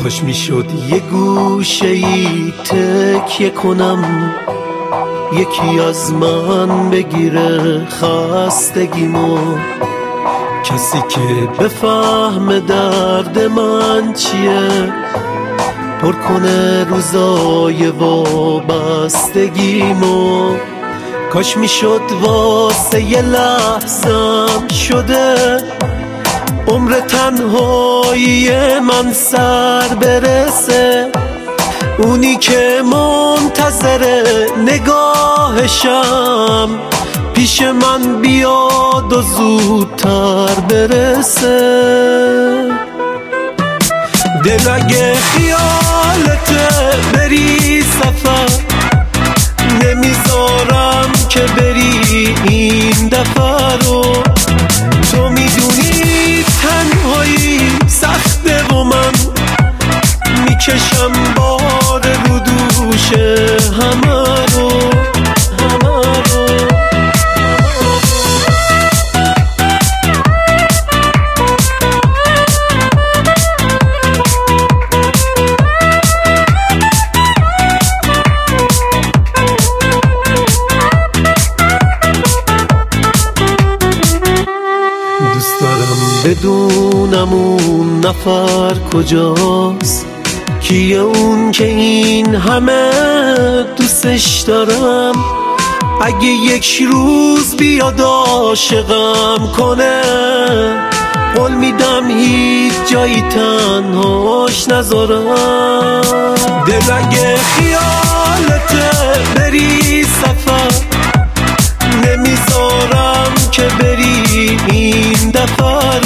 کاش میشد یه گوشه ای تکیه کنم، یکی از من بگیره خستگیمو، کسی که بفهمه درد من چیه، پر کنه روزای وابستگیمو. کاش میشد واسه یه لحظم شده عمر تنهایی من سر برسه، اونی که منتظر نگاهشم پیش من بیاد و زودتر برسه. دل اگه خیالته بری سفر، نمیذارم که بری این دفعه رو. تو میدونی تنهایی سخته و من میکشم بار رو دوش همه رو. دوست دارم بدونم اون نفر کجاست، کیه اون که این همه دوستش دارم. اگه یک روز بیاد عاشقم کنه، قول میدم هیچ جایی تنهاش نذارم. دل اگه خیالته بری سفر، نمیذارم که بری این دفعه